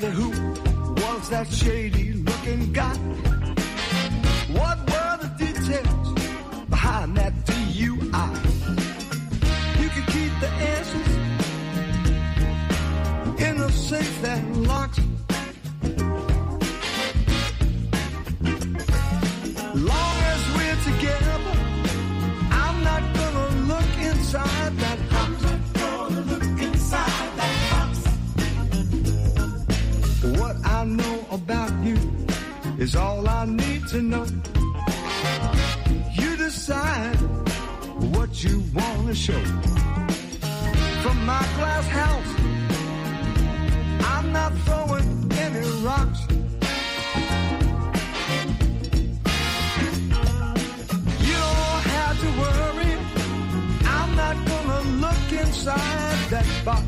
me who was that shady-looking guy. What were the details behind that DUI? You could keep the answers in a safe that locks. Long as we're together, I'm not gonna look inside that box. I'm not gonna look inside that box. What I know about you is all I need to know. You decide what you wanna show. From my glass house, I'm not throwing any rocks. You don't have to worry, I'm not gonna look inside that box.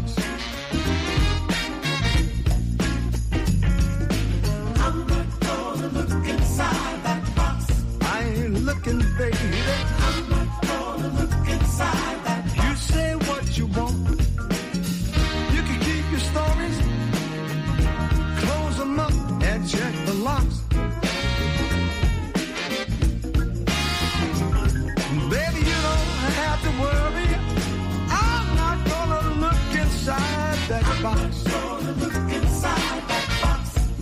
I'm not gonna look inside that box. I ain't looking, baby. I'm not gonna look inside that box. You say what you want. You can keep your stories, close them up and check the locks. Baby, you don't have to worry, I'm not gonna look inside that box. I'm not gonna look inside that box.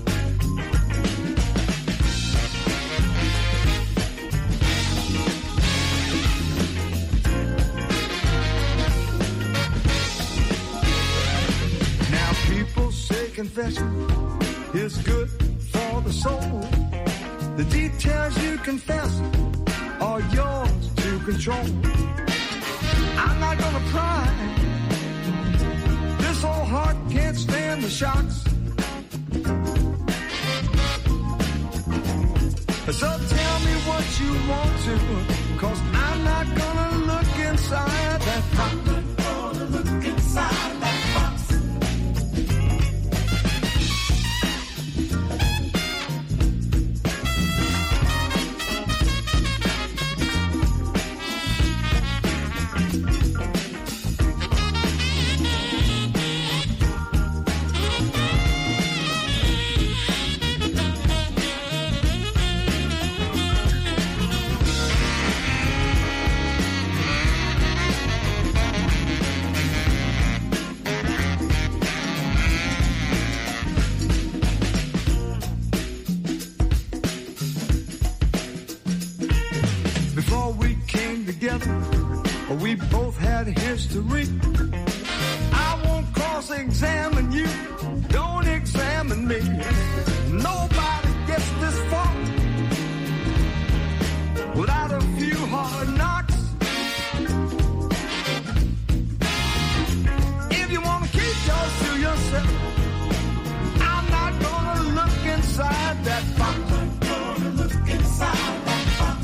Now people say confession is good for the soul. The details you confess are yours to control. I'm not gonna pry. This old heart can't stand the shocks. So tell me what you want to, 'cause I'm not gonna look inside that box. I'm not gonna look inside that box. We both had history. I won't cross-examine you. Don't examine me. Nobody gets this far without a few hard knocks. If you want to keep yours to yourself, I'm not gonna look inside that box. I'm not gonna look inside that box.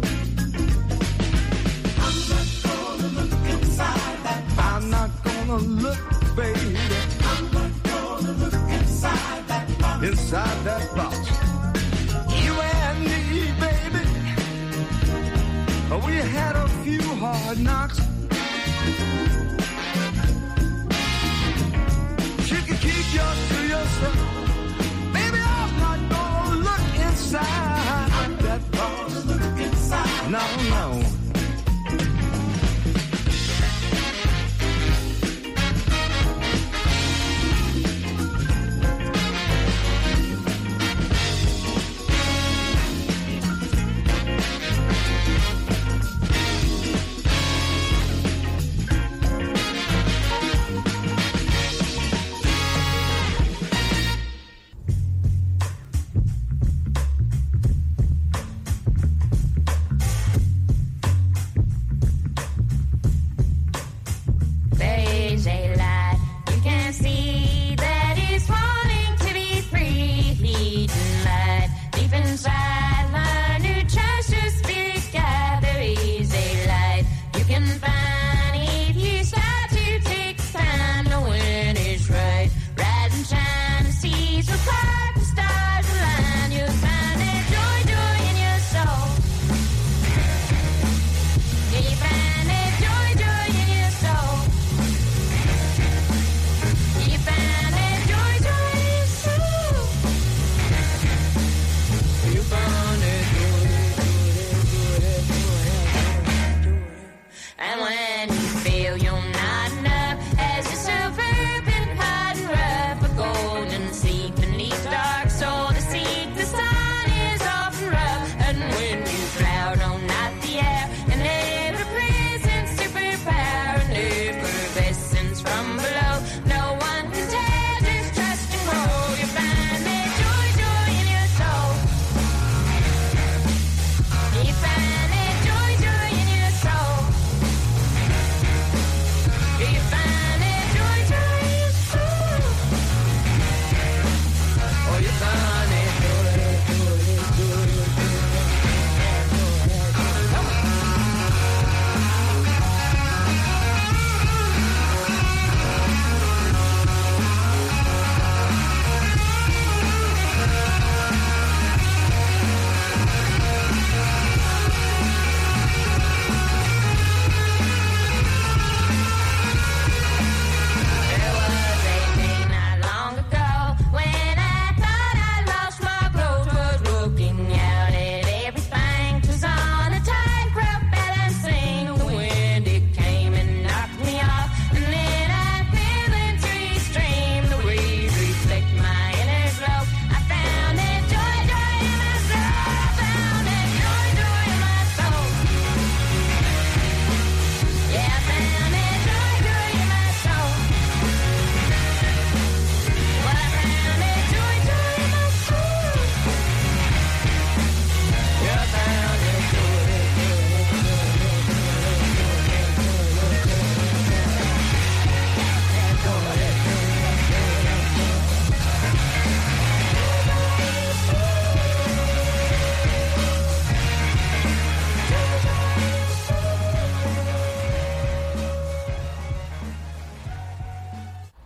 I'm not gonna look, baby. I'm not gonna look inside that box. Inside that box. You and me, baby. We had a few hard knocks. You can keep yours to yourself. Baby, I'm not gonna look inside that box. Look inside. No, no.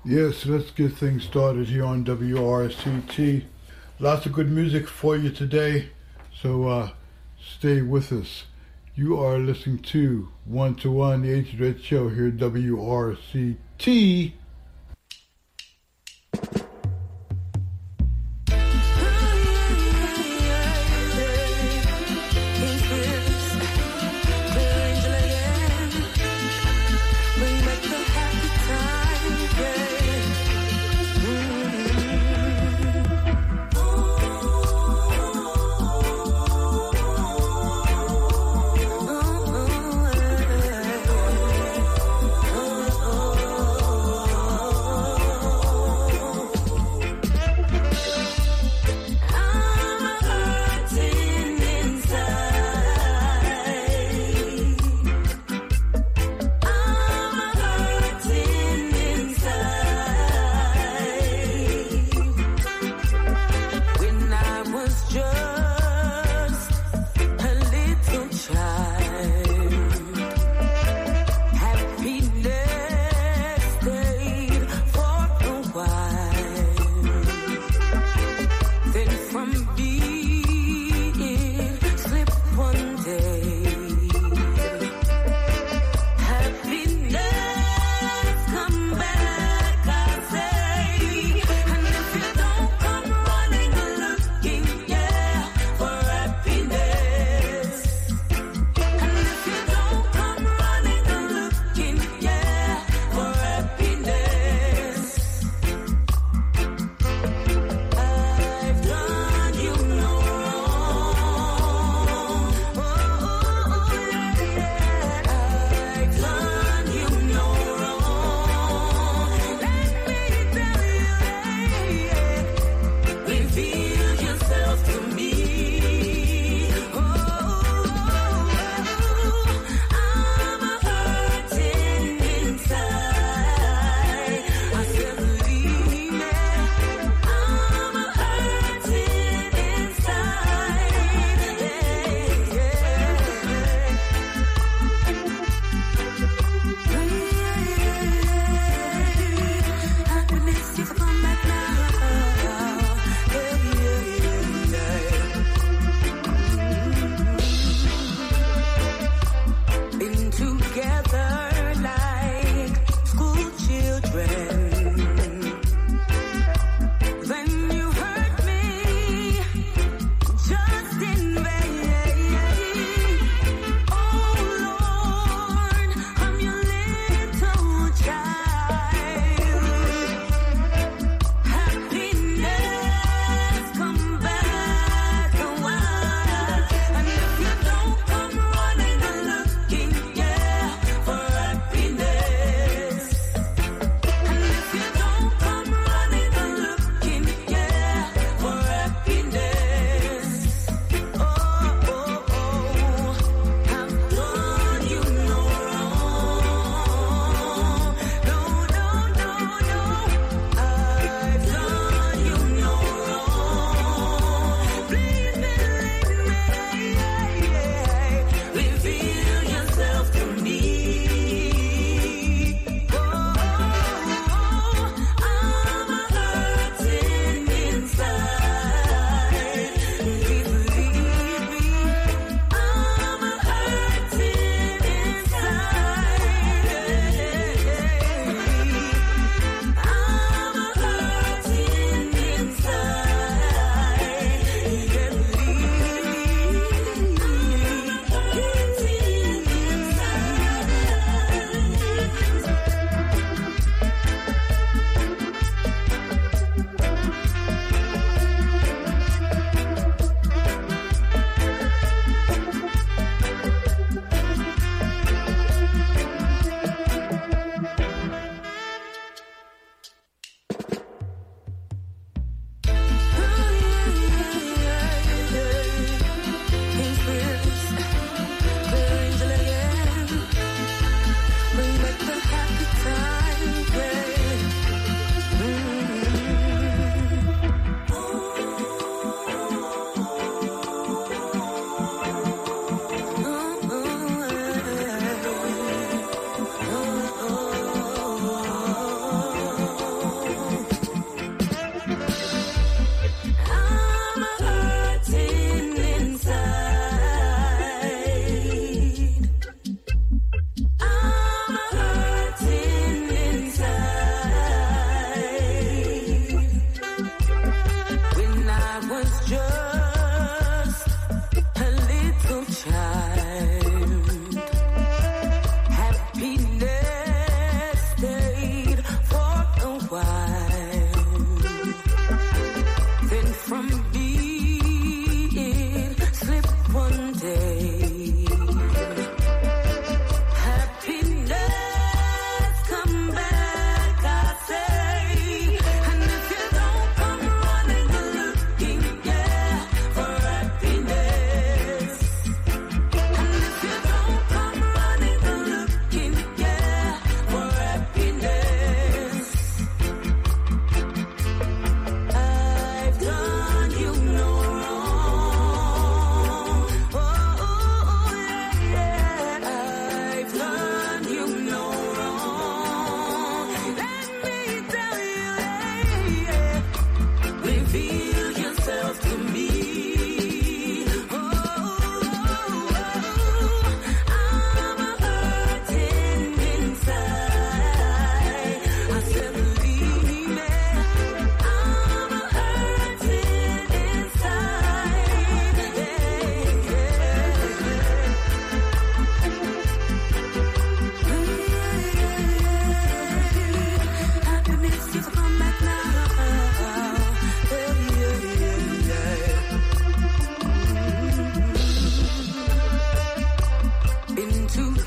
Yes, let's get things started here on WRCT. Lots of good music for you today, so stay with us. You are listening to One to One, the Ancient Red Show here at WRCT. Oh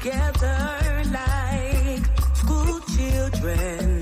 together like school children.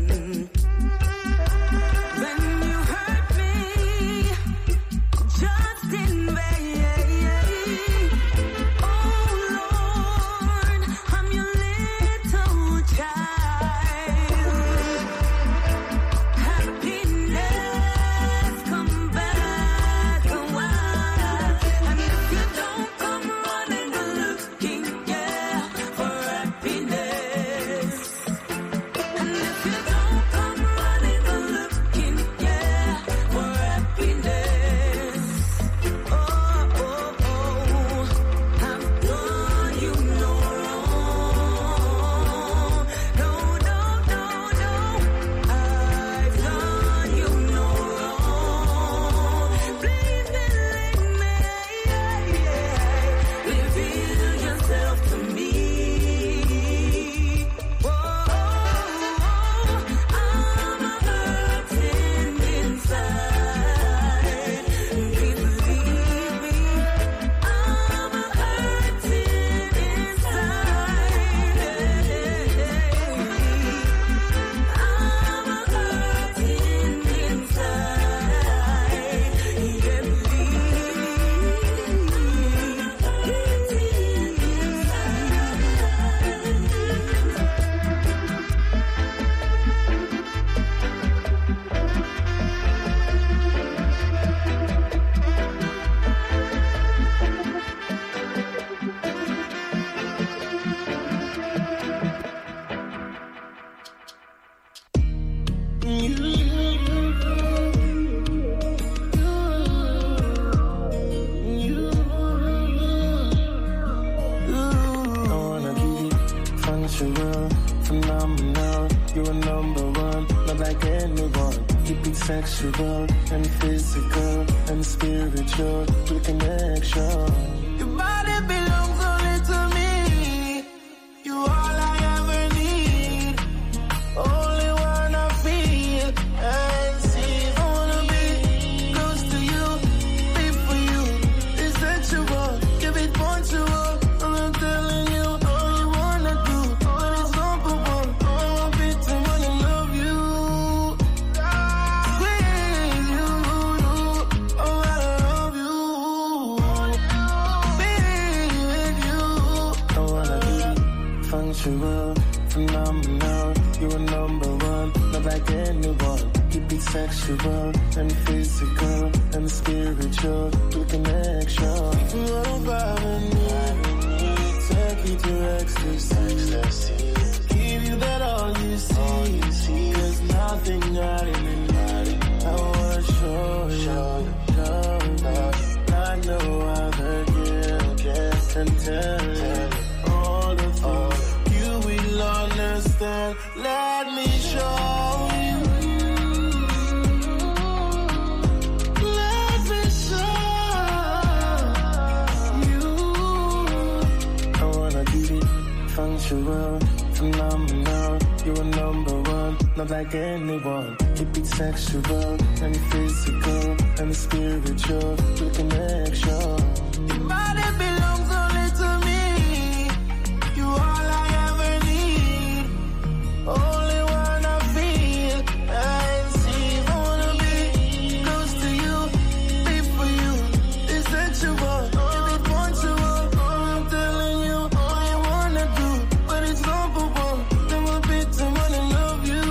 Sexual and physical and spiritual connection. Your body belongs only to me. You all I ever need. Only wanna feel and see. I wanna be close to you, be for you. It's sexual, give it punctual. I'm telling you all you wanna do, but it's comfortable. I want it to wanna love you. Phenomenal, you're number one, not like anyone. Keep it sexual and physical and spiritual connection. Love me, take you to ecstasy. Give you that all you see. There's nothing out in it. I wanna show you. Not no other girl can tell you all the things you will understand. Let me show you. Let me show you. I wanna be functional, phenomenal. You're number one, not like anyone. Keep it sexual and physical and spiritual connection. Your body belongs only to me. You all I ever need. Only wanna feel and see. I wanna be close to you, be for you. It's sexual, give it punctual. I'm telling you all you wanna do, but it's comfortable. Never be to wanna love you.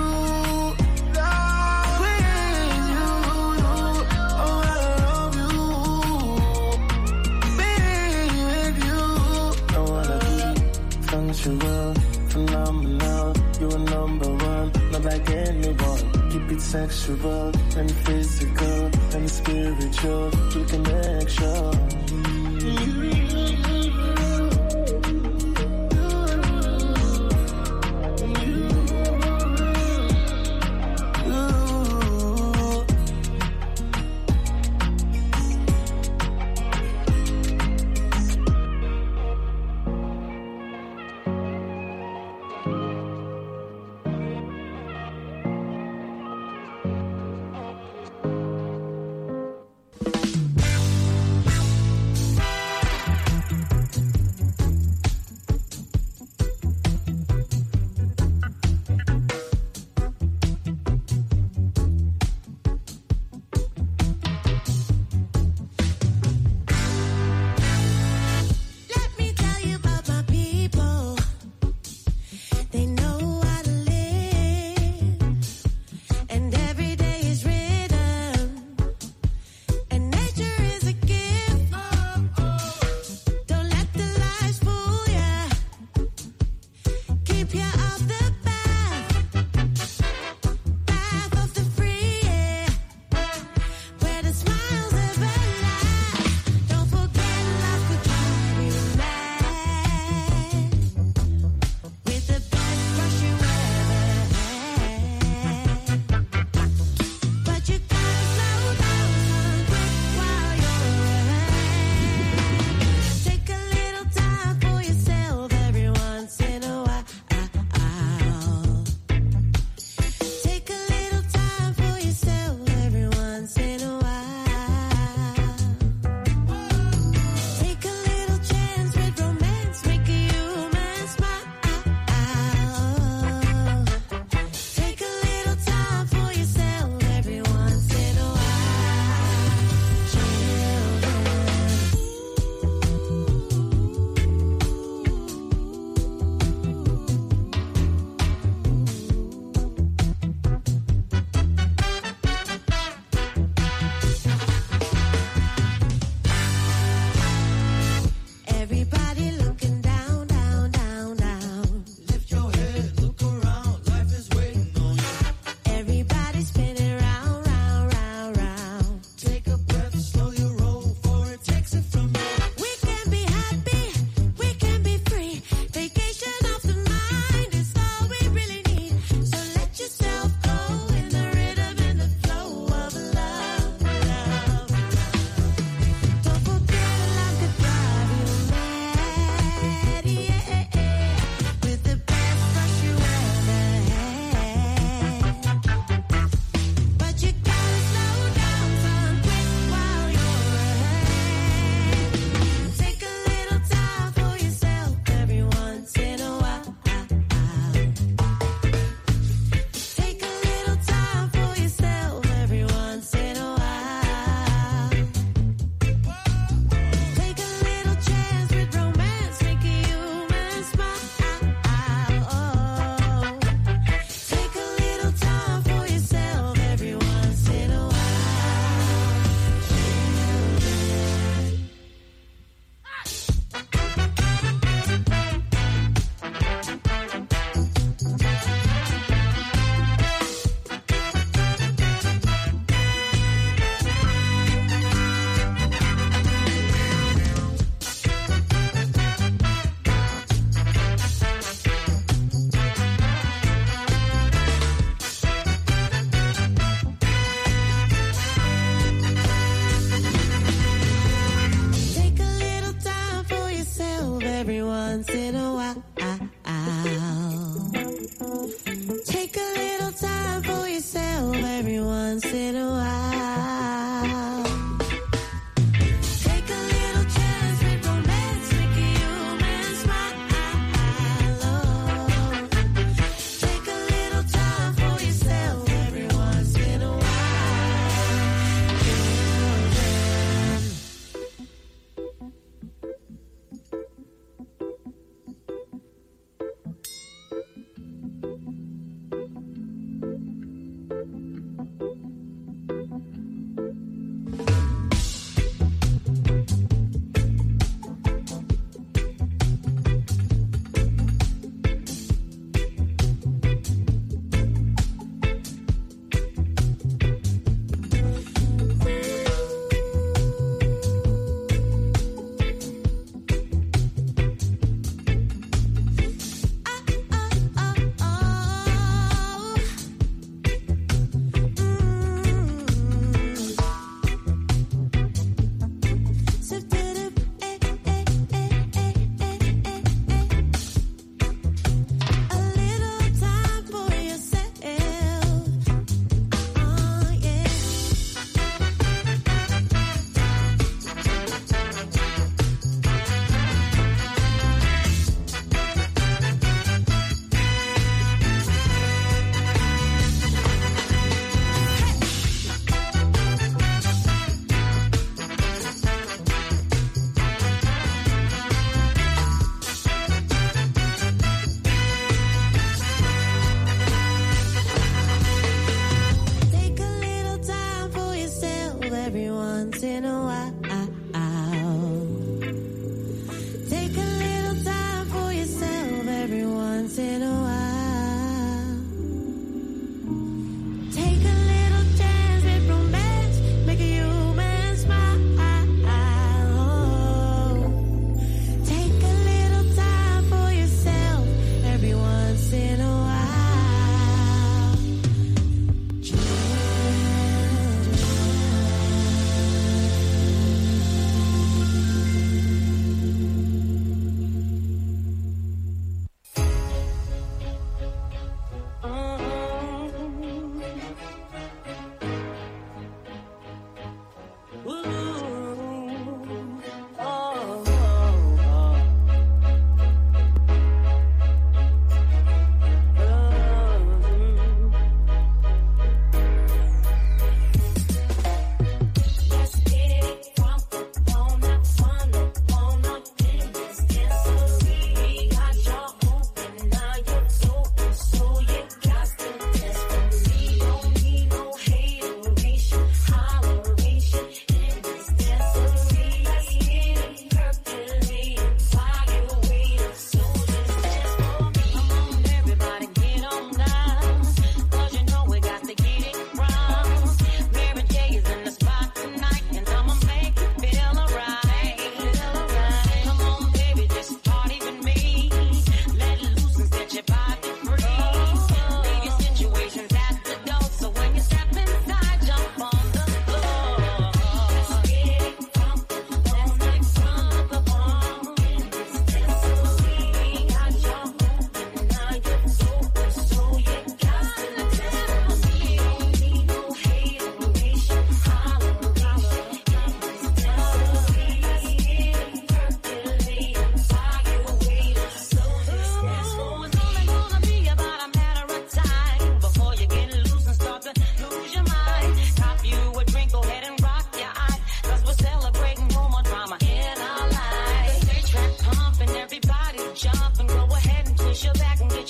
With you, oh I love you. Be with you. I wanna be functional, phenomenal. You're number one, not like anyone. Keep it sexual and physical and spiritual connection.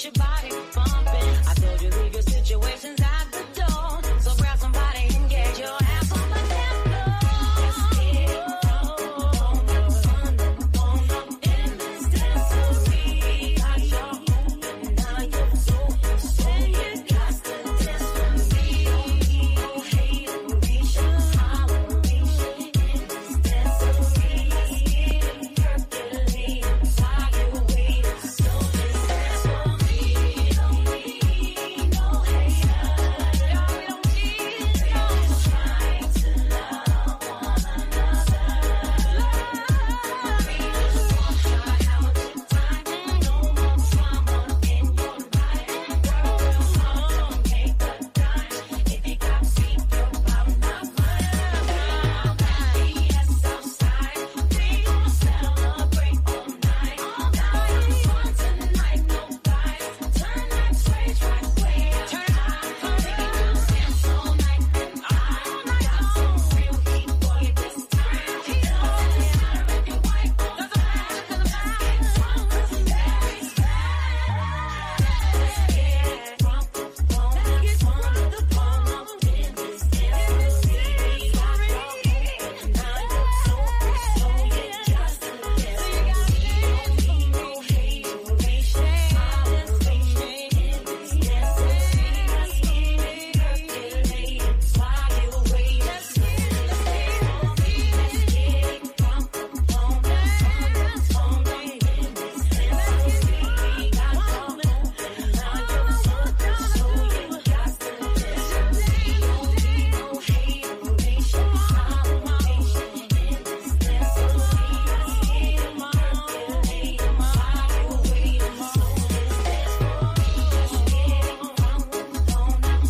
your body bumping. I told you leave your situations at the door. So grab somebody and get your ass on the dance floor. Let's get it on in this dancery. Got your own and now you're so you got to dance with me. No hateration, holleration in this dancery. Let's get it percolating while you're waiting. So just dance for me. Don't need no hater. No, we don't need no. Trying to love one another. Love me. Just want to try out your time. No more drama in your life. Girl, don't take the time. If you got feet, you're about not fine. Yes, outside. We gon' celebrate all night. All night. Fun tonight, no guys. Turn that switch right way up. Turn it on. Dance all night. All night. Got some real heat for you this time. Heat up. If you white, doesn't matter. Get drunk, very fast. Let's get drunk, let's get drunk in this dancery. Got your own and now you're so you just to dance. No hateration, holleration in this dancery. Let's get it percolating while you're waiting. Let's get it drunk, on in this dancery. Got your own and now you're so you got to dance. No hateration, holleration in this dancery. Let's get it percolating while you're waiting. So just dance for me. Let's get it drunk, on in this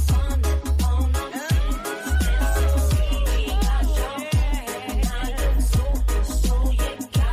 dancery. Got your own and now you're so you got to dance. No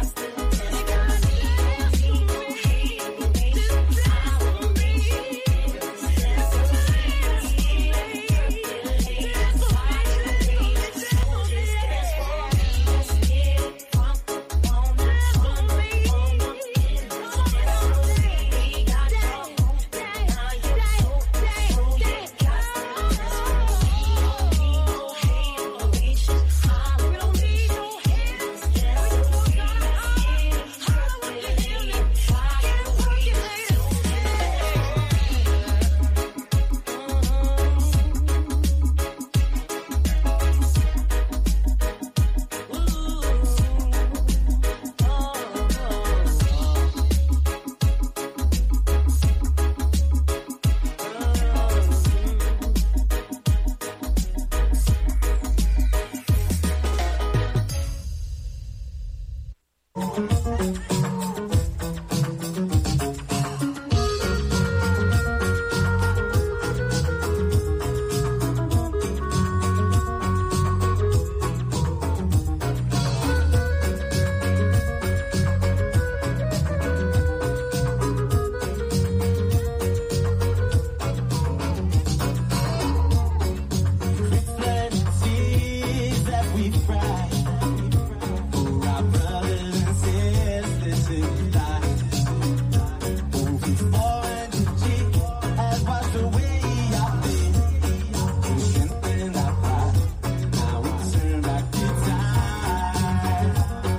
Tears that we cry for our brothers and sisters who die. Over 400 has washed away our pain and strengthened our pride. Now we turn back the tide.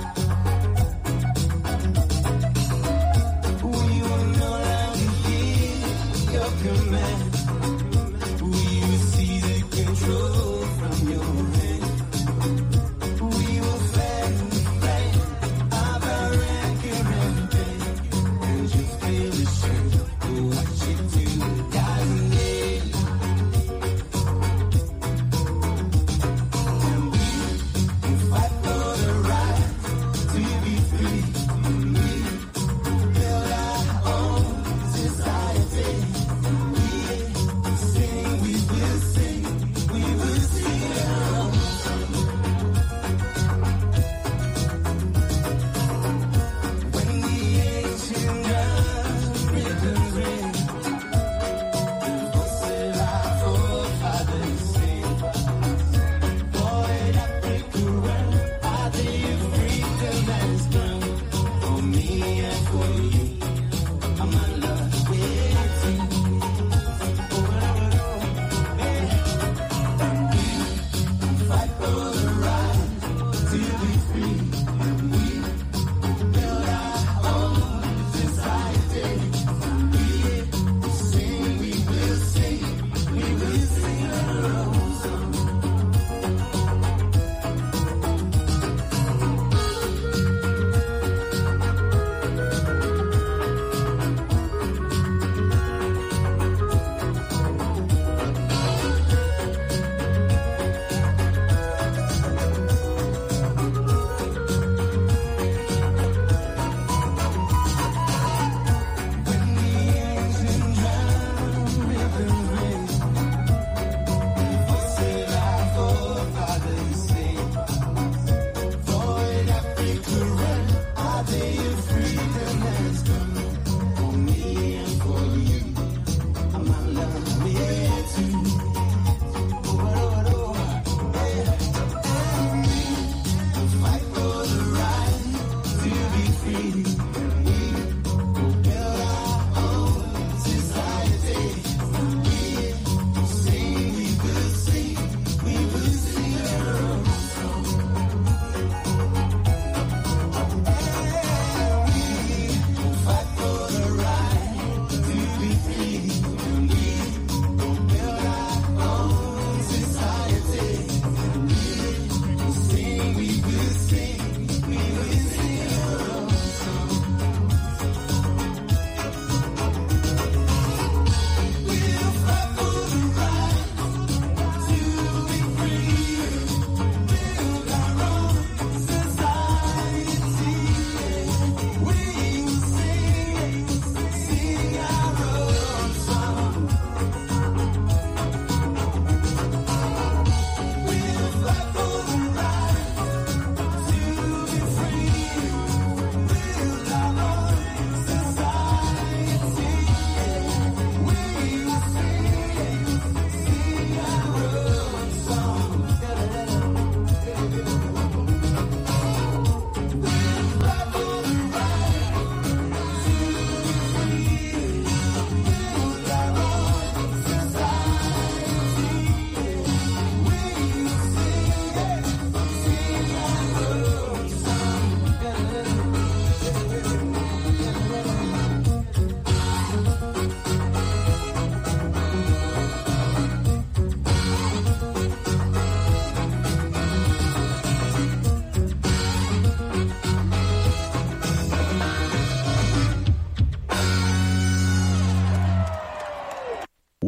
We will no longer hear your command. We will seize the control from your hand. We will fan the flame of our anger and pain. And you feel the shame for what you do, God made. And we will fight for the right to be free. And we build our own society. We sing, we will sing, we will sing along. When the ancient drum rhythms ring,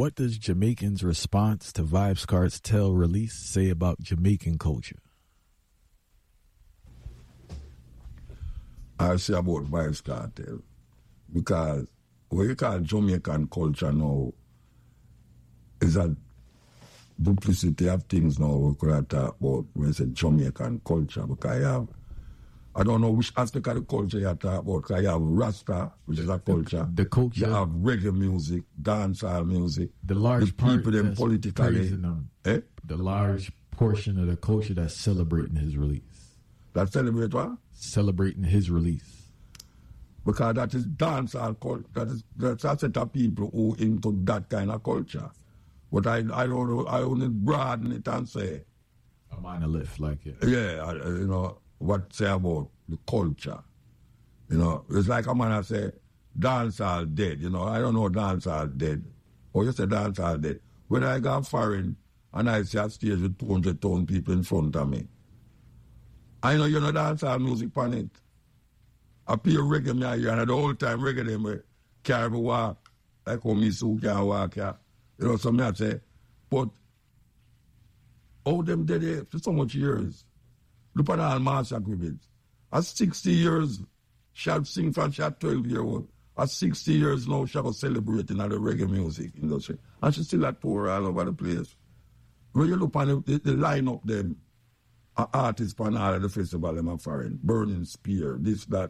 What does Jamaicans' response to Vybz Kartel release say about Jamaican culture? I say about Vybz Kartel because what you call Jamaican culture now is a duplicity of things now we could talk about when you say Jamaican culture, because I don't know which aspect of the culture you talk about, because you have Rasta, which is a culture. The culture. You have reggae music, dancehall music. The large part people them that's politically. praising him. The large portion of the culture that's celebrating his release. That celebrate what? Celebrating his release. Because that is dancehall culture. That's a set of people who into that kind of culture. But I don't know, I only broaden it and say. A monolith like it. Yeah, you know, what say about the culture. You know, it's like a man I say, dancehall dead. You know, I don't know dancehall dead. Or you say dancehall dead. When I go foreign and I see a stage with 200,000 people in front of me, I know you know dancehall music on it. I play reggae me here, and the whole time reggae them carry me walk, like how me so can walk here. You know, so me I say, but all them dead there for so much years. Look at all mass agreements. At 60 years, she'll sing from she 12-year-old. At 60 years now, she'll celebrate in the reggae music industry. And she still at tour all over the place. When you look on the line up them, artists on all of the festival, them are foreign. Burning Spear, this, that.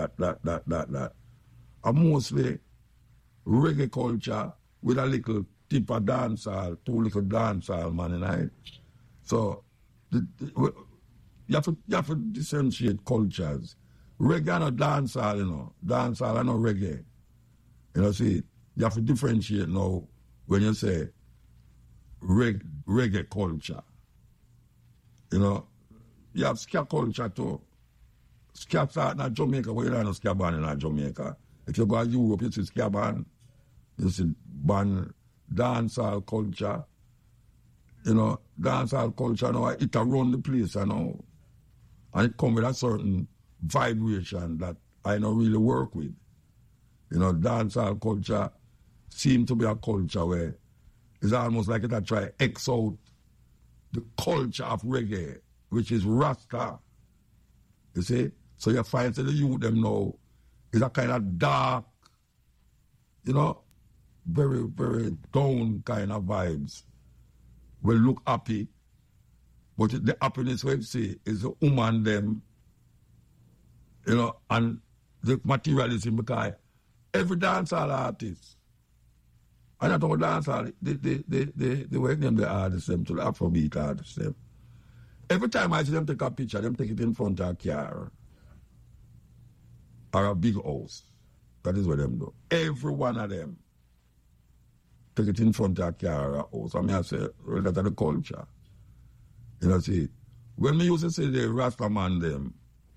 And mostly reggae culture with a little tip of dancehall, two little dancehall man in it. So, you have to differentiate cultures. Reggae and dancehall, you know. Dancehall and reggae. You know, see, you have to differentiate now when you say reggae culture. You know, you have ska culture too. Ska start in Jamaica, but you don't know ska band in Jamaica. If you go to Europe, you see ska band. You see band, dancehall culture. You know, dancehall culture now, it around the place, you know. And it comes with a certain vibration that I don't really work with. You know, dancehall culture seems to be a culture where it's almost like it a try X out the culture of reggae, which is Rasta. You see? So you find that the youth them now is a kind of dark, you know, very, very down kind of vibes. Will look happy, but the happiness we see is the woman them, you know, and the materialism, because every dancehall artist, and I don't dancehall, they work them the artists them to the Afrobeat artists them. Every time I see them take a picture, them take it in front of a car or a big house. That is what them do. Every one of them take it in front of a car or a house. I mean, I say, well, that's the culture. You know, see, when we used to say the Rasta man them,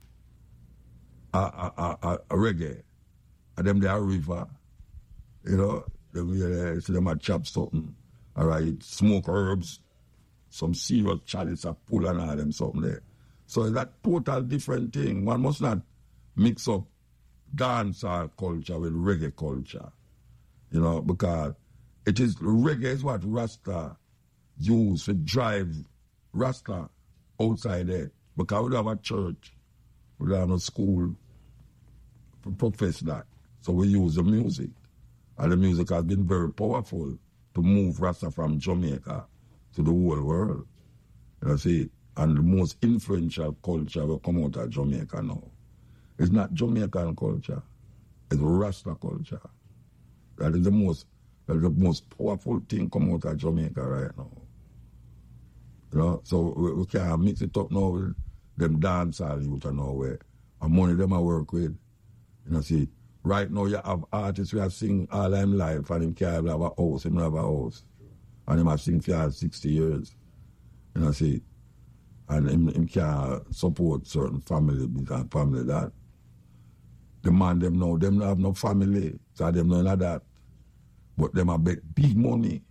a reggae, and them they are river, you know, them, see them a chop something, all right, smoke herbs, some serious chalice of pull and all them something there. So it's a total different thing. One must not mix up dancehall culture with reggae culture, you know, because it is reggae is what Rasta use to drive Rasta outside there. Because we don't have a church, we don't have a school to profess that. So we use the music. And the music has been very powerful to move Rasta from Jamaica to the whole world. You see, and the most influential culture will come out of Jamaica now. It's not Jamaican culture, it's Rasta culture. That is the most powerful thing come out of Jamaica right now. You know, so we can't mix it up now with them dancehall youth and nowhere. And money them I work with. You know, see, right now you have artists who have sing all them live and him can't have a house, him have a house. And him have sing for 60 years. You know, see. And him can't support certain family and family that. The man them now, them have no family, so them know that. But them have big money.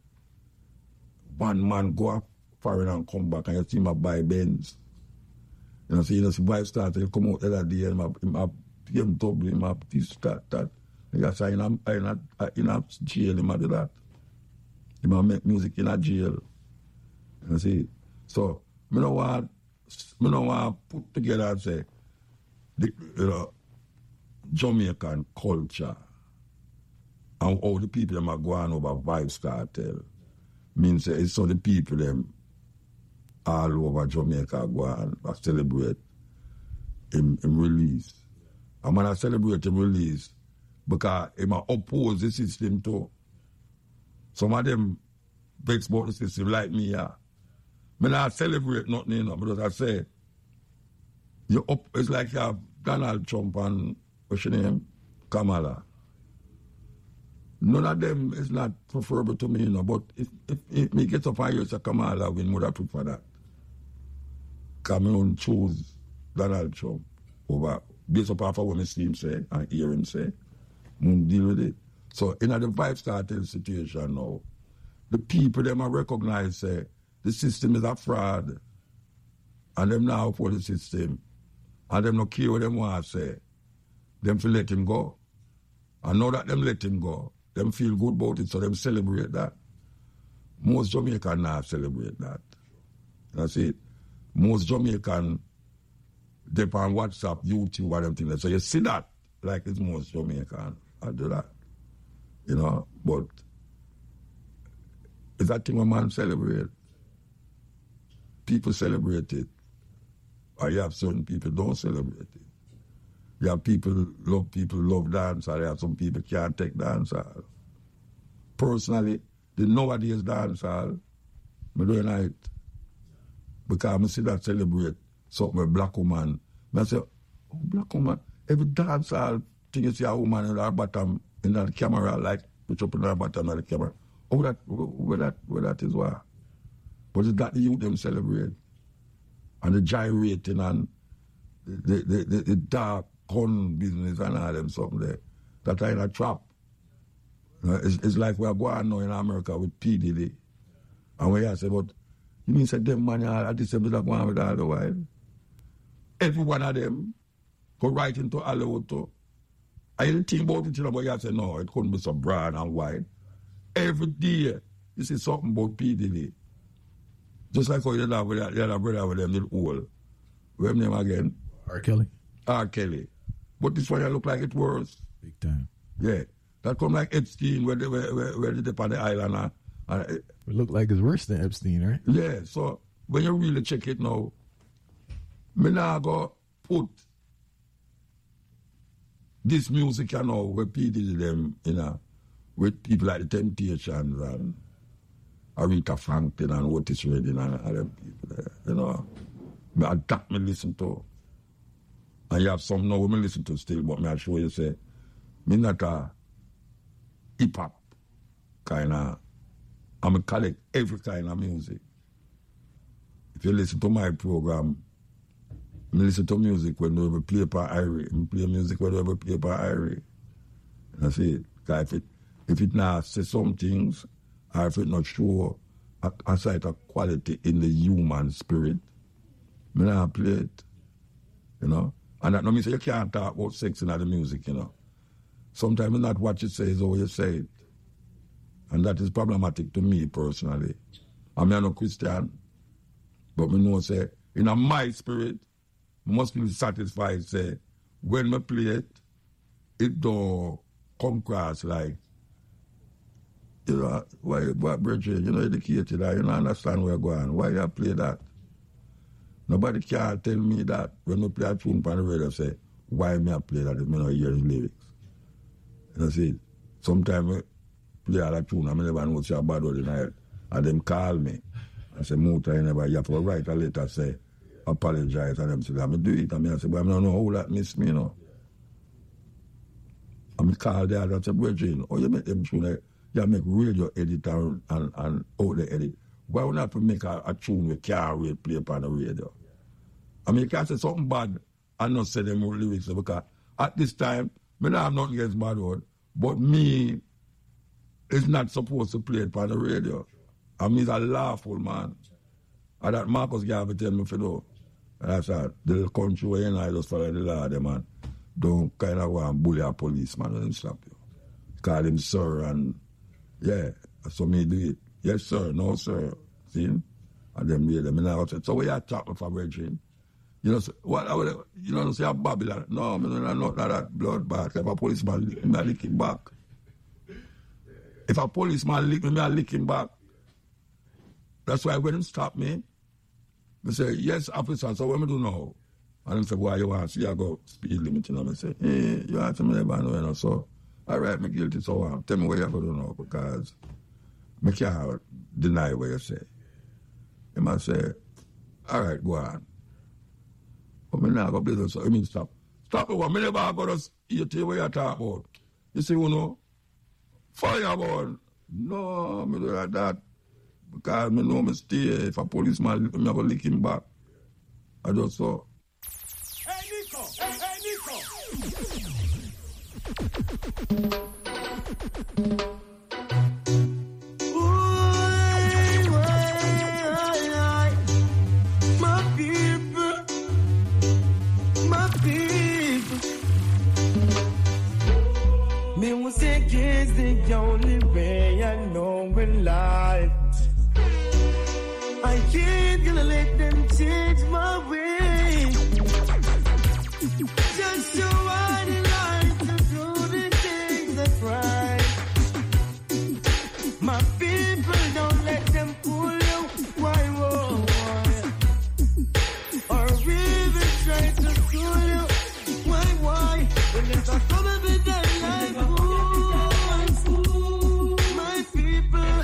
One man go up foreign and come back and you see him buy Benz. You know, see Vybz started to come out the other day and him have BMW, him have this, that. You say in a jail, him have that. He might make music in a jail. You see? So, I don't want to put together and say, Jamaican culture and all the people them are going over Vybz Kartel means it's so the people them all over Jamaica go and celebrate him release. And when I celebrate him release, because he might oppose the system too. Some of them vex about the system like me, yeah. I not celebrate nothing, you know, because I say, it's like you have Donald Trump and, what's your name? Kamala. None of them is not preferable to me, you know, but if me get up and hear say Kamala win, would I prefer that? Cameron choose Donald Trump over, based upon what I see him say and hear him say, won't deal with it. So in the Vybz Kartel situation now, the people them are recognize say the system is a fraud and them now for the system and them not care what them want to say. Them feel let him go. And now that them let him go, them feel good about it, so them celebrate that. Most Jamaican now celebrate that. That's it. Most Jamaican dep on WhatsApp, YouTube, and them things. So you see that like it's most Jamaican. I do that. You know, but it's that thing a man celebrate. People celebrate it. Or you have certain people don't celebrate it. You have people love dance, or you have some people can't take dance hall. Personally, the nowadays dance hall, I don't like it. Because I see that celebrate something with black woman. I say, oh, black woman, every dance hall thing you see a woman in her bottom in the camera, like put up in her bottom of the camera. Oh, where that is why. But it's that the youth them celebrate. And the gyrating and the dark gun business and all them something there. That are in a trap. It's like we're going now in America with P. Diddy. And when you say, but you mean say them man are disabled that going with all the while? Every one of them go right into Hollywood too. I didn't think about it, but you say, no, it couldn't be so broad and wide. Every day, you see something about P. Diddy. Just like how you have with that, the other brother with them little old. What's name again? R. Kelly. R. Kelly. But this one you look like it worse. Big time. Yeah. That come like Epstein where they dip on the island. It look like it's worse than Epstein, right? Yeah, so when you really check it now, me now go put this music, you know, where people them, you know, with people like the Temptations and Aretha Franklin and Otis Redding and all them people there, you know. That me listen to. And you have some now me listen to still, but me I show you say, me not a hip-hop kind of, I collect every kind of music. If you listen to my program, I listen to music when we play per Irie. I play music when we play per Irie. That's it. Because if it not say some things, or if it not show a sight of quality in the human spirit, I not play it. You know? And that no means you can't talk about sex in the music, you know. Sometimes not what you say is how you say it. And that is problematic to me personally. I'm not a Christian, but I know say, in my spirit, must be satisfied, say, when I play it, it don't come across like, you know, why brethren, you know, educated, you don't understand where you're going. Why you play that? Nobody can tell me that when I play a tune on the radio, say, why me I play that if I don't hear the lyrics. You see, sometimes I play all that tune, I never know what's your bad word in the head. And them call me. I say, Muta, you never, you have to write a letter, say, apologize, and them say, I'm do it. And I say, but I don't know how that miss me, you know. And I call the other, I say, brethren, oh, you make them tune, you make radio edit and out the edit. Why would not make a tune with car we play upon the radio? I mean, you can't say something bad and not say them lyrics, because at this time, I don't have nothing against bad word, but me is not supposed to play it on the radio. I mean, he's a lawful man. And that Marcus Garvey tell me, you and I said, the country where you know, I just follow the law, the man. Don't kind of want to bully a policeman and slap you. Call him sir, and yeah, so me do it. Yes, sir. No, sir. See? And them hear them in the outside. So we are talking for brethren. You know, so, what I would, you know, say Babylon. No, I don't know that bloodbath. If a policeman lick me, I lick him back. If a policeman lick me, I lick him back. That's why when him stop me, they say, yes, officer, so what me do now? And them say, why you want to see I go speed limit? You know, I say, you want to me never know, you know, so, all right, me guilty, so tell me what you have to do now, because me can't deny what you say. He must say, all right, go on. But me not go play this, so I mean, stop. Stop it, me never go to you tell what you talk about. You see, you know, fireball. No, me do like that. Because me know me stay. If a policeman, me have to lick him back. I just saw. Hey, Nico! Hey, Nico! My people, me will say kids the only way I know in life. I ain't gonna let them change my way. Just show I like to do the things that's right. My people, don't let them pull you. Why, or even try to fool you. Why? When it's a come every day like my people.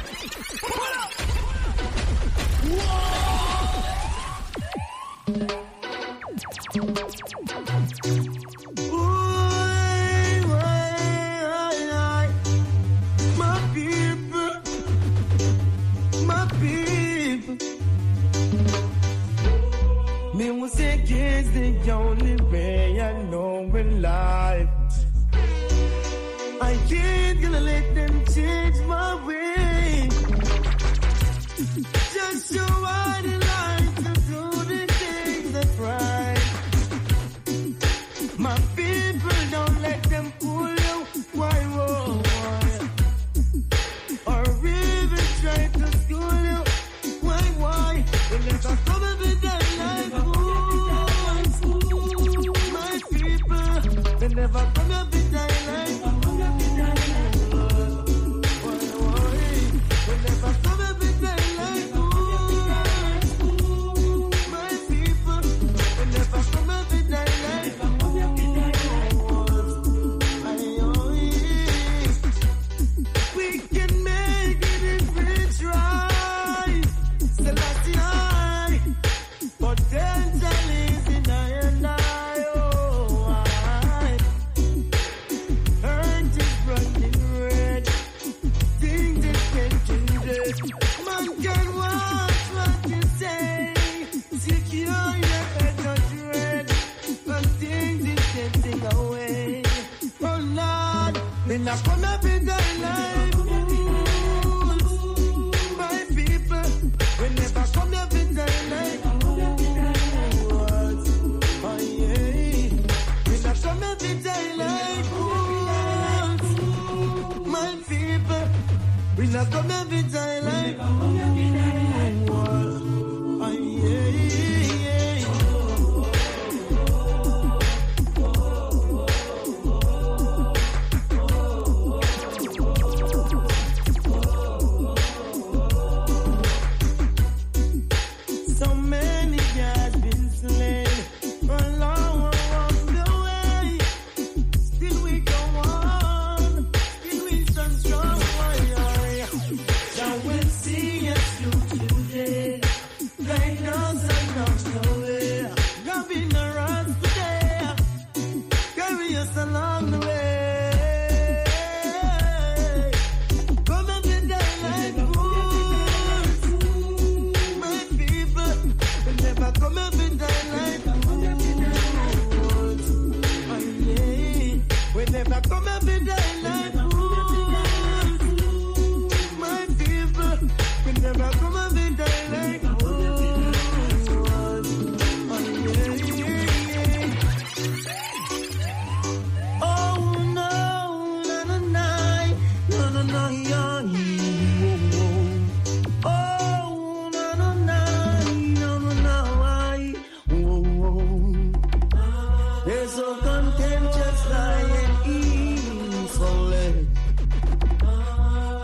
My people. Me will say kids the only way I know in life. I ain't gonna let them change my way. Just show I like to do the things that's right. My people, don't let them fool you. Why? Or even try to school you. Why? When it's a come every day like my people, they never come every day like they never come every day like my people, they never come every day like we can make it if we try. Celestial, potential is in I and I. Earth is running red. Things that can change it. Man can watch what you say. Secure your head, not dread. But things is getting away. Oh Lord, when I come up in thy life, my people, we never come up in thy life. Oh yeah, when I come up in thy life, my people, we not come up in thy life. Oh yeah. So many guys been slain along the way. Still we go on, still we stand strong. Now we'll see us through today. Guidance and not nowhere. Loving around today, carry us along the way. Come and be there like fools. My people, we never come and be there like fools. Oh yeah, we never come and be there like fools. My people, we never come and be there like fools. Oh yeah. Oh no, yeah.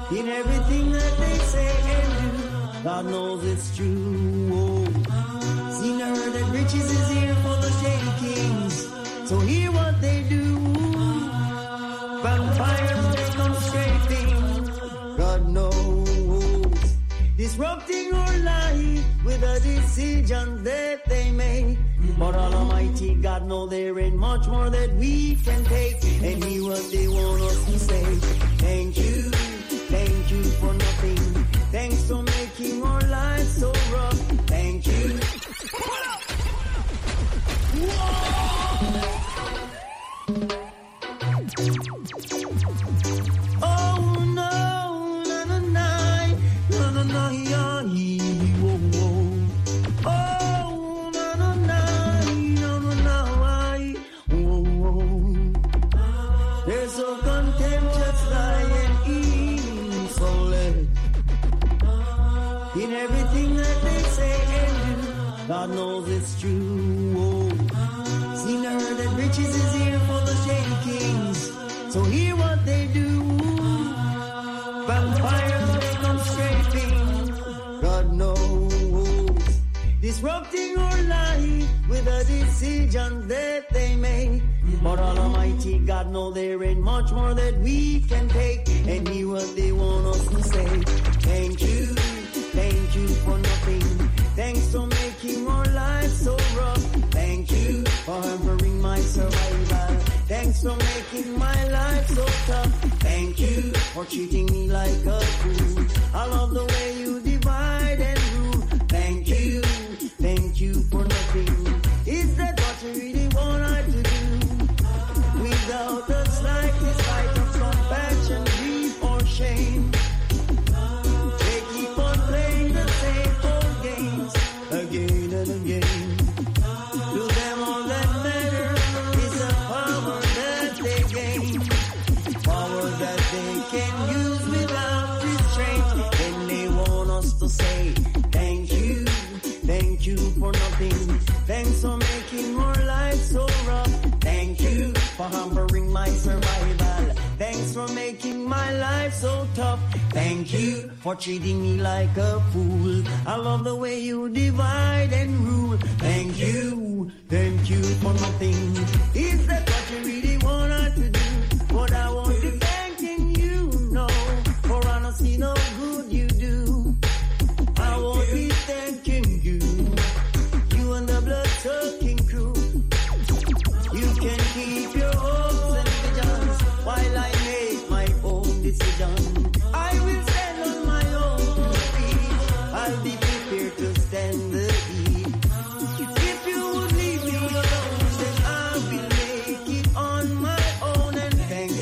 in everything that they say and do. God knows it's true. Oh. Seen or heard that riches is here for the shakings. So hear what they do. Vampires they come scraping. God knows. Disrupting our life with the decisions that they make. But Almighty God know there ain't much more that we can take. And hear what they want us to say. Thank you for nothing. Thanks for making our lives so rough. Thank you. Oh no, na na na, na na na, yeah, whoa, whoa. Oh na na na, na na na, whoa, whoa. They're so contemptuous, lying, insolent in everything that they say and do. God knows it's true. Oh. Seen or heard that riches is here for the shakings. So hear what they do. Vampires they come scraping. God knows. Disrupting our life with the decisions that they make. But Almighty God know there ain't much more that we can take. And hear what they want us to say. Thank you for nothing. Thanks for making our lives so rough. Thank you for hampering my survival. Thanks for making my life so tough. Thank you for treating me like a fool. I love the way you divide and rule. Thank you for nothing. Is that what you really want us to do? Without the slightest sight of compassion, grief or shame. They keep on playing the same old games again and again. To them all that matters is the power that they gain. Power that they can use without restraint. And they want us to say thank you for nothing. Thanks for making our life so rough. Thank you for hampering my survival. Thanks for making my life so tough. Thank you for treating me like a fool. I love the way you divide and rule. Thank you for nothing. Is that what you really want us to do? What I want to thanking you, no, for honesty, no good you do. I won't be thanking you, you and the blood-sucking crew. You can keep your hopes and visions while I make my own decision. I will stand on my own feet. I'll be prepared to stand the heat. If you would leave me alone, then I will make it on my own. And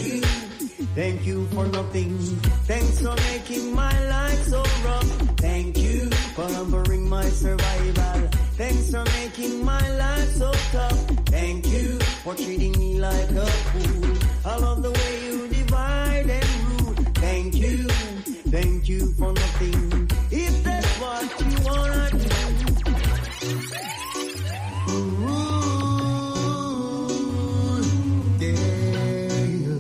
thank you for nothing. Thanks for making my life so rough. Thank you for hampering my survival. Thanks for making my life so tough. Thank you for treating me like a fool. I love the way you divide and rule. Thank you for nothing. If that's what you wanna do. Ooh, yeah.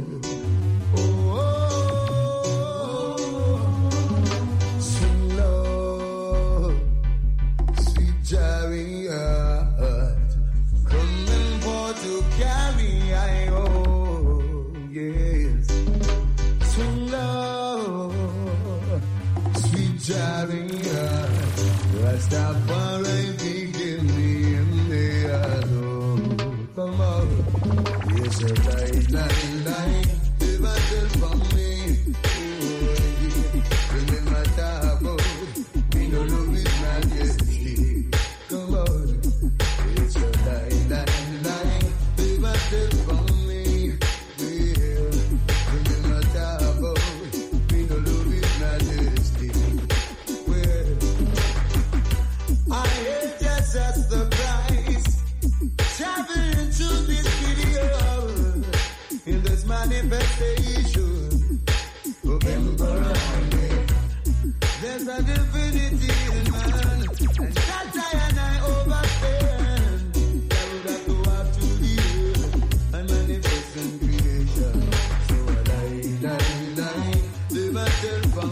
Sweet love, sweet chariot, coming for to carry I yes. Sweet love, sweet chariot, Rastafari begin me in the other. Come on, yes, a lie, the battle for me. Remember Tabo, we don't know his majesty. Come on, it's a lie, the battle for me. Remember Tabo, we don't know his majesty. I hate just as the price. Traveling to this video in this manifestation of Emperor. There's a divinity in man, and that I and I overstand. I would have to walk to the earth and manifest in creation. So I lie, the battle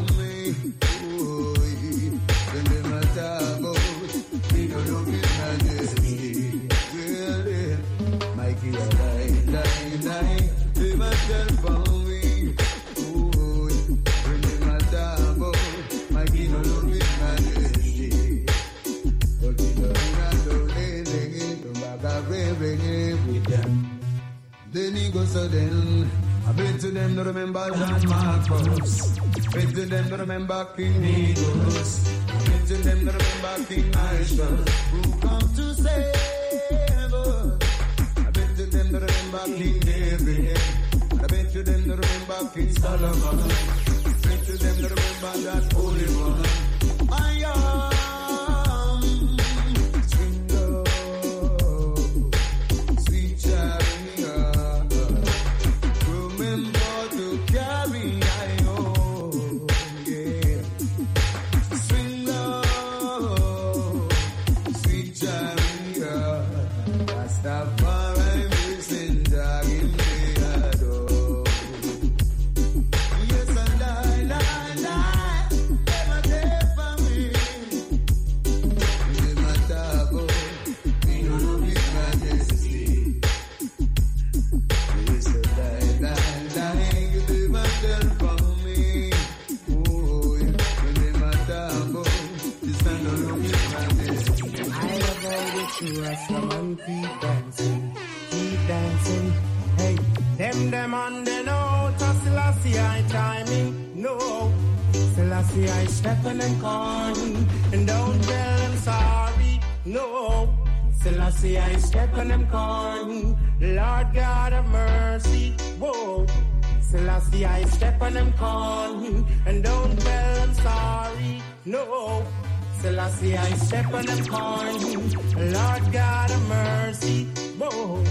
to them to remember John Marcos. Bet to them to remember King Negus. Bet to them to remember King Aisha, who come to save us. I bet to them to remember King David. I bet to them to remember King Solomon. Bet to them to remember that holy one. I am sing low, sweet chariot. Remember to carry I home, yeah. Swing low, sweet chariot. Rastafari missing dog in the adore. Yes, and I, never there for me. In my tabo, me no look his majesty. Yes, and I, you never there for me. Oh, yeah, in my tabo, this man no look his majesty. I love all the true Rastaman keep dancing, hey. Them on the note of Selassie I timing, no. Selassie I stepping and calling, and don't tell them sorry, no. Selassie I stepping and calling, Lord God of mercy, whoa. Selassie I stepping and calling, and don't tell them sorry, no. Selassie I stepping and calling, Lord God of mercy, whoa.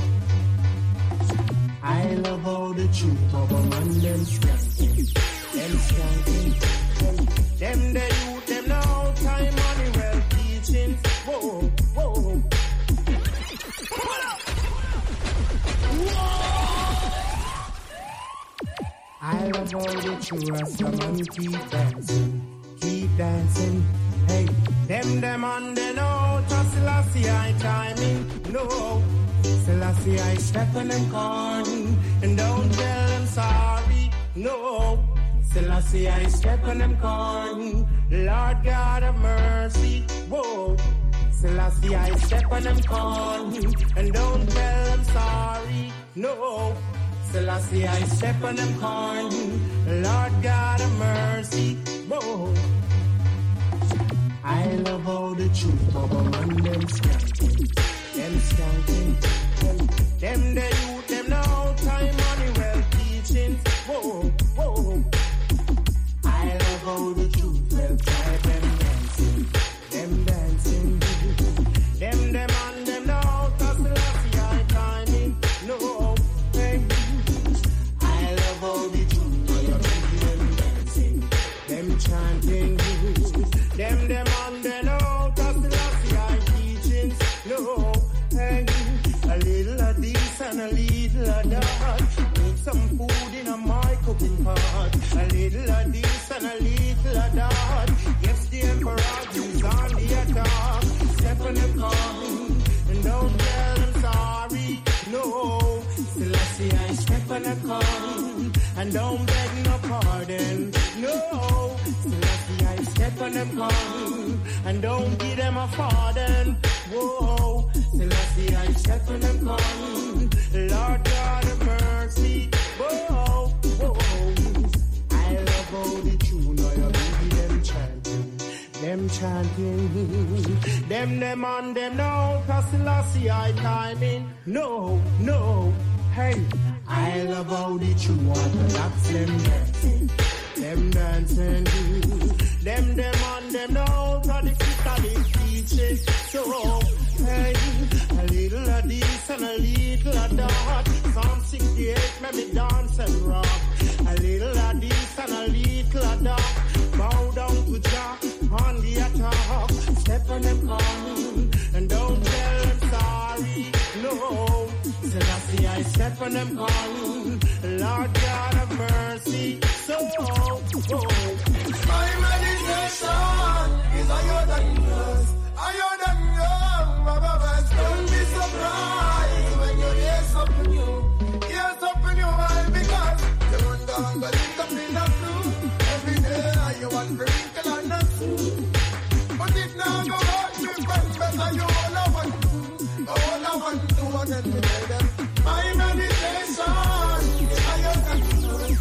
I love all the truth of a man, them skanking. Them the youth, them no time, money well teaching. Whoa, whoa. I love all the true Rastaman keep dancing, hey. Them on the note of Selassie I timing, no. Selassie I stepping and calling, and don't tell them sorry, no. Selassie I stepping and calling, Lord God of mercy, whoa. Selassie I stepping and calling, and don't tell them sorry, no. Selassie I stepping and calling, Lord God of mercy, whoa. I love all the truth of a man, them skanking. Them the youth, them no time, money well teaching. Whoa, whoa. I love all the truth, well type them dancing. Them on them no cause Selassie I timing. No, hey. I love all the truth, while you're dancing. Them chanting. Them on them no cause Selassie I teaching. No, hey. A little of this and a little of that. Make some food in a my cooking pot. A little of this and a little of that. Yes, the emperor is on the attack. Step on the calling and don't tell them sorry. No, Selassie I step on the calling and don't beg no pardon. No, Selassie I step on the calling and don't give them a pardon. Whoa, Selassie I step on them calling, Lord God of mercy. Whoa, whoa. I love all the tune, I love them chanting. Them on them no, cause Selassie I timing. No, no, hey. I love all the tune, that's them dancing. Them dancing. Them on them no, cause the Catholic teaching. So, hey, a little of this and a little of that. Psalm 68, make me dance and rock. A little of this and a little of that. Bow down to Jah on the attack. Step on them calling and don't tell them sorry. No, Selassie I step on them calling, Lord God of mercy. So, My meditation is higher than yours, higher than yours. Don't be surprised when you hear something new. Hear something new, why? Because you run down the list of in the blue. Every day you want to wrinkle on the suit. But it now go out different, better you all I want to. All I want to, and then me tell them. My meditation is higher than yours.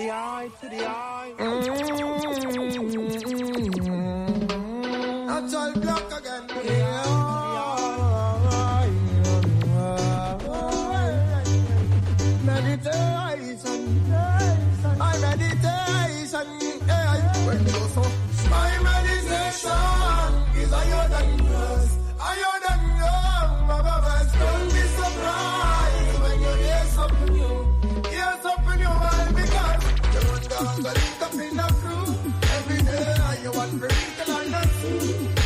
the eye, to the eye. That's all black again. Meditation. My meditation. When you go so. My meditation is higher than yours. Higher than yours. Don't be surprised when you hear something new. Hear something new, why? Because you run down the link up in the crew. Every day you want to read the line and see.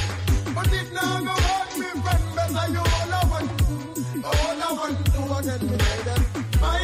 But it now go out, me friend, better you all I want to. All I want to again, me say them. My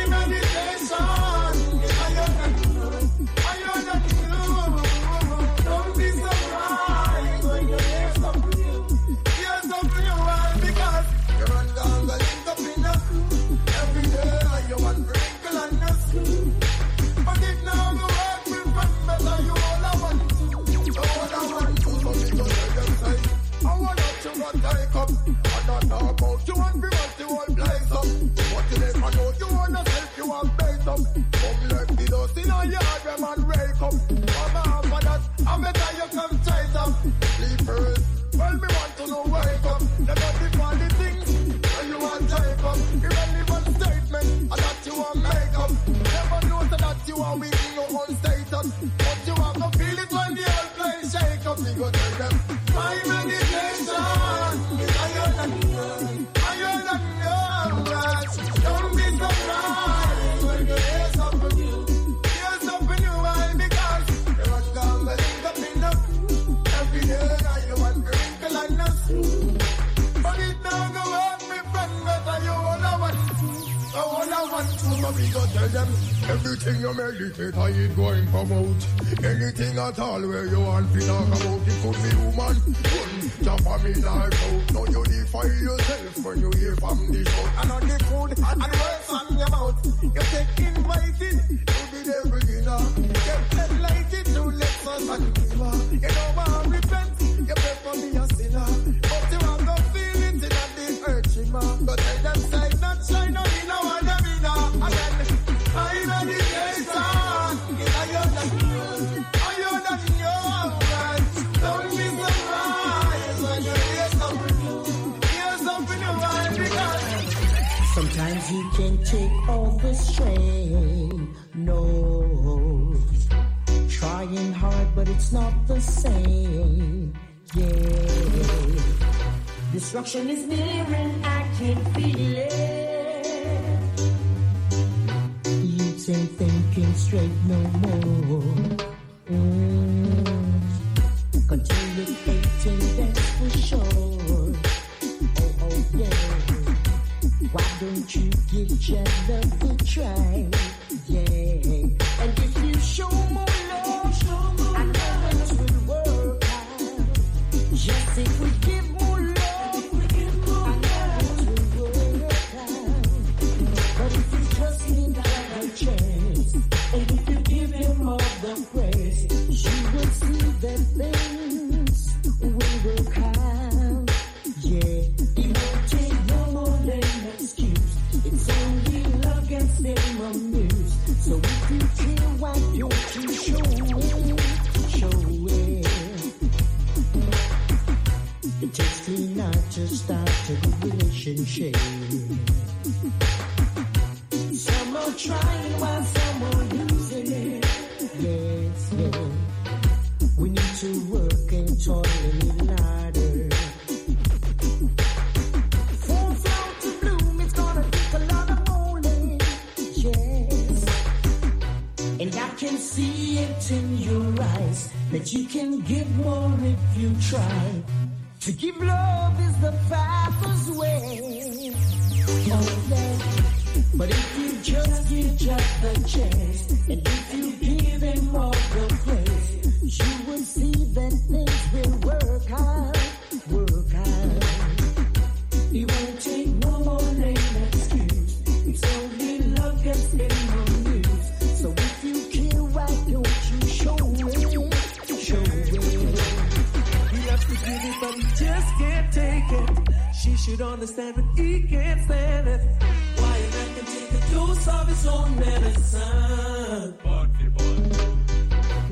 meditation is higher than yours. Higher than yours. Don't be surprised when you hear something new. Hear something new, why? Because you run down the link up in the crew. Every day you want to wrinkle and the school. But it now go out, me friend, better you all I want to. All I want to, so me go tell them say, I want you what I come. I don't know about you and me what you all blaze up. What you never know, you wanna self, you want base up. Come let the dust in your yard, them and wake up. Come on for that, I better you come straight up. Sleepers, well me want to know wake up. Never define the things, when you want take up. Irrelevant statement, and that you want make up. Never know that you are weak in your own status. But you have to feel it when the whole place shake up. Me go tell them, my meditation is higher than yours. Higher than yours. Don't be surprised when you hear something new. Hear something new, why? Because you run down the link up in the every day you want to wrinkle and the school. But it now go out, me friend, better you all I want to. All I want to, but we go tell them everything you meditate, how it going promote. Anything at all where you want to talk about, it could be human. Jump on me like out, now you define yourself when you hear from the show. And on the food, and words on your mouth, you get invited to be the beginner. Get enlightened to lessons and giver. You don't want to repent, you pray for me a sinner. But you have no feelings in the urging man. But tell them side not shine on me now and again. My meditation is higher than yours. Higher than yours. Don't be surprised when you hear something new. Hear something new, why? Because Sometimes you can take all the strain. No, trying hard, but it's not the same. Yeah, destruction is near and I can feel it. Youths ain't thinking straight no more. Continue hating, that's for sure. Oh yeah. Why don't you give yourself a try? Yeah. And if you show more love, I know it will work out. Just if we give more love, I know it will work out. But if you just need a chance, and if you give him all the praise, you will see that things will work out. Yeah, it won't take no more than an excuse. It's only love can stay amused. So if you care, why don't you show it? Show it. It takes clean out to start a good relationship. Some are trying while some are losing it. Yes, yeah. We need to work and toil a little harder. For a flower to bloom, it's gonna take a lot of molding. Yes. And I can see it in your eyes that you can give more if you try. To give love is the fastest way. Oh, yeah. But if you just give just the chance, and if you give him all the praise, you will see that things will work out, work out. It won't take no more than an excuse. It's only love gets in the news. So if you care, why don't you show it? Show it. He loves to give it, but he just can't take it. She should understand, but he can't stand it. Why a man can take a dose of his own medicine.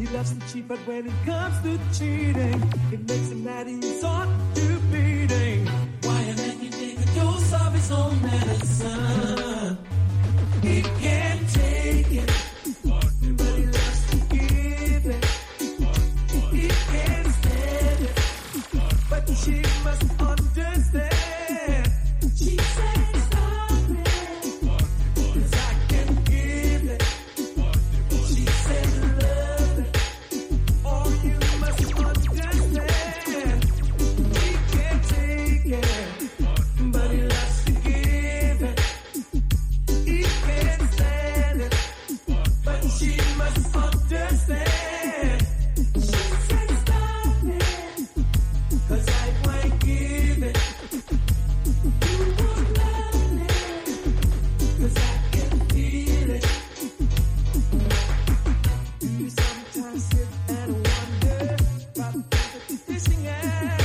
loves the cheat, but when it comes to cheating, it makes him mad and resort to beating. Why a man can take a dose of his own medicine? He can't take it, but he loves to give it. He can't stand it, but she must understand. She said stop it, 'cause I can give it. She said love it, oh you must understand. He can't take it, but he loves to give it. He can't stand it, but she must understand. She said stop it, 'cause I won't give it. You won't love it, 'cause I can feel it. Do you sometimes sit and wonder about the things that you're dishing at?